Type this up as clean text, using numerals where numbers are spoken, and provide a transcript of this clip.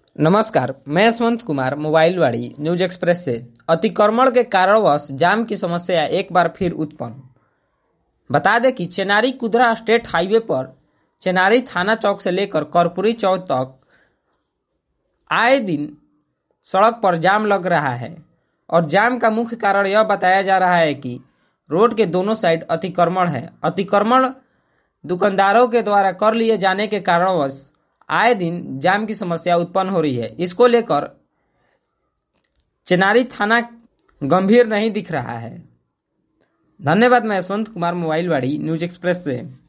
नमस्कार, मैं Yashwant Kumar mobile Vaani news express से। अतिक्रमण के कारणवश जाम की समस्या एक बार फिर उत्पन्न। बता दें कि चेनारी कुदरा स्टेट हाईवे पर चेनारी थाना चौक से लेकर कर्पूरी चौक तक आए दिन सड़क पर जाम लग रहा है और जाम का मुख्य कारण यह बताया जा रहा है कि रोड के दोनों साइड अतिक्रमण है। अतिक्रमण दुकानदारों के द्वारा कर लिए जाने के कारणवश आए दिन जाम की समस्या उत्पन्न हो रही है। इसको लेकर चेनारी थाना गंभीर नहीं दिख रहा है। धन्यवाद। मैं Yashwant Kumar mobile Vaani news express से।